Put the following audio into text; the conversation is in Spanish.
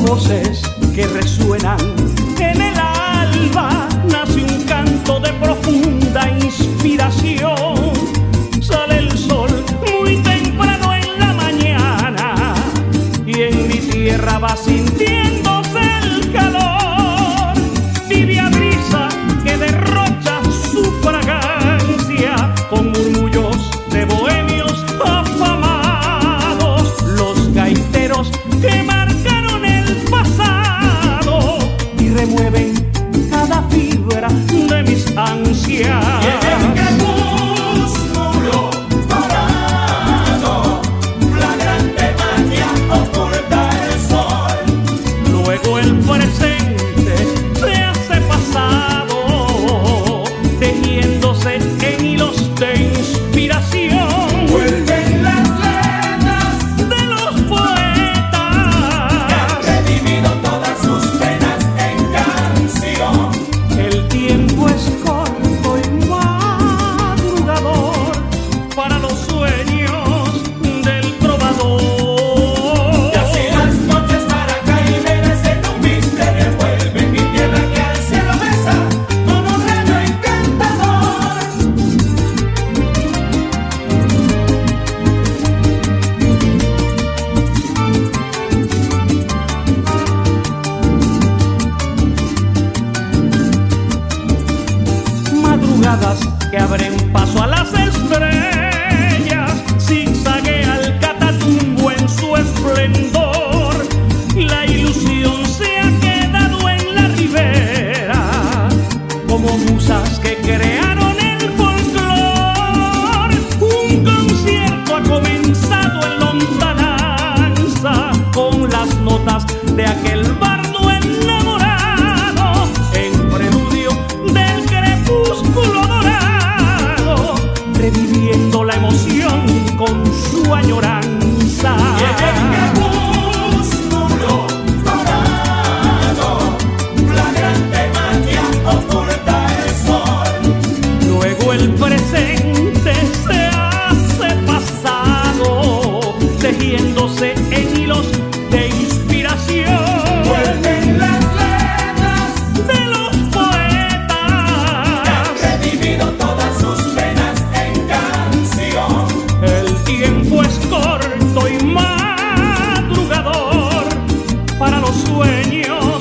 voces que resuenan en el alba, nace un canto de profunda inspiración. Sale el sol muy temprano en la mañana y en mi tierra va sintiéndose el calor. Tibia brisa que derrocha su fragancia con murmullos de bohemios afamados, los gaiteros que marcaron el pasado y remueven cada fibra de mis ansias. Luego el presente se hace pasado, tejiéndose en hilos de inspiración. Vuelven las letras de los poetas que han redimido todas sus penas en canción. El tiempo es corto y madrugador para los sueños del trovador. Y así las noches maracaiberas en un misterio envuelven mi tierra que al cielo besa con un rayo encantador. Madrugadas que abren paso a las estrellas, zigzaguea el Catatumbo en su esplendor. La ilusión se ha quedado en la ribera como musas que crearon el folclor. Un concierto ha comenzado en lontananza con las notas de aquel bardo enamorado en preludio del crepúsculo dorado, reviviendo la emoción con su añoranza. Y en el crepúsculo dorado, flagrante magia oculta el sol. Luego el presente se hace pasado, tejiéndose en hilos de inspiración. Vuelven las letras De los que poetas, han redimido todas sus penas en canción. el tiempo es corto y madrugador para los sueños